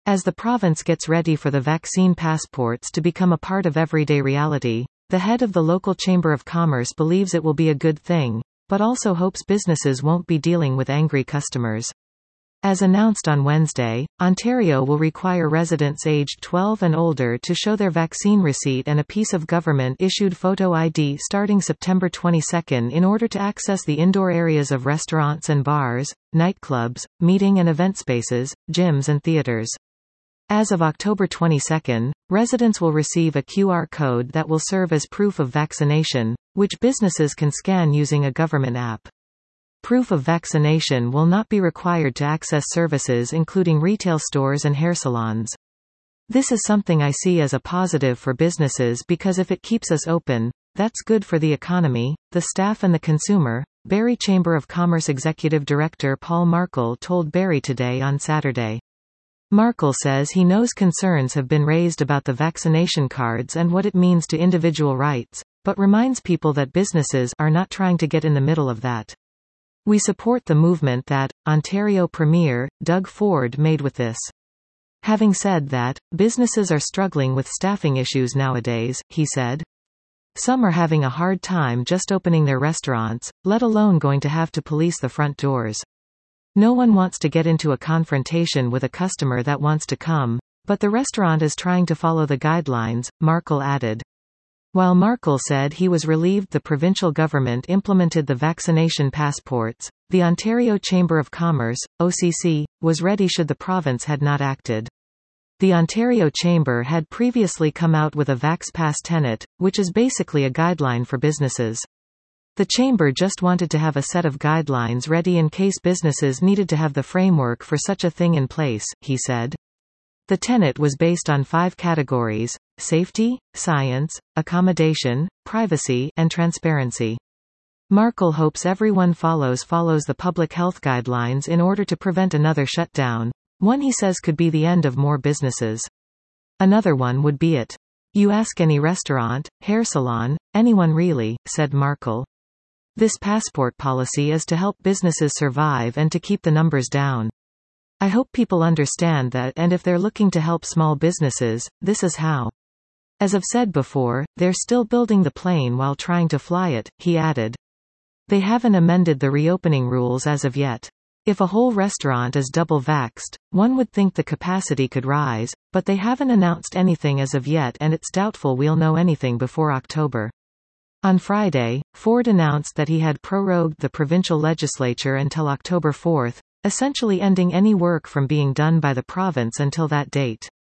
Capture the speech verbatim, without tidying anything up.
As the province gets ready for the vaccine passports to become a part of everyday reality, the head of the local Chamber of Commerce believes it will be a good thing, but also hopes businesses won't be dealing with angry customers. As announced on Wednesday, Ontario will require residents aged twelve and older to show their vaccine receipt and a piece of government-issued photo I D starting September twenty-second in order to access the indoor areas of restaurants and bars, nightclubs, meeting and event spaces, gyms and theaters. As of October twenty-second, residents will receive a Q R code that will serve as proof of vaccination, which businesses can scan using a government app. Proof of vaccination will not be required to access services including retail stores and hair salons. This is something I see as a positive for businesses because if it keeps us open, that's good for the economy, the staff and the consumer, Barrie Chamber of Commerce Executive Director Paul Markle told Barrie Today on Saturday. Markle says he knows concerns have been raised about the vaccination cards and what it means to individual rights, but reminds people that businesses are not trying to get in the middle of that. We support the movement that Ontario Premier Doug Ford made with this. Having said that, businesses are struggling with staffing issues nowadays, he said. Some are having a hard time just opening their restaurants, let alone going to have to police the front doors. No one wants to get into a confrontation with a customer that wants to come, but the restaurant is trying to follow the guidelines, Markle added. While Markle said he was relieved the provincial government implemented the vaccination passports, the Ontario Chamber of Commerce, O C C, was ready should the province had not acted. The Ontario Chamber had previously come out with a VaxPass tenet, which is basically a guideline for businesses. The Chamber just wanted to have a set of guidelines ready in case businesses needed to have the framework for such a thing in place, he said. The tenet was based on five categories: safety, science, accommodation, privacy, and transparency. Markle hopes everyone follows follows the public health guidelines in order to prevent another shutdown, one he says could be the end of more businesses. Another one would be it. You ask any restaurant, hair salon, anyone really, said Markle. This passport policy is to help businesses survive and to keep the numbers down. I hope people understand that, and if they're looking to help small businesses, this is how. As I've said before, they're still building the plane while trying to fly it, he added. They haven't amended the reopening rules as of yet. If a whole restaurant is double vaxxed, one would think the capacity could rise, but they haven't announced anything as of yet and it's doubtful we'll know anything before October. On Friday, Ford announced that he had prorogued the provincial legislature until October fourth, essentially ending any work from being done by the province until that date.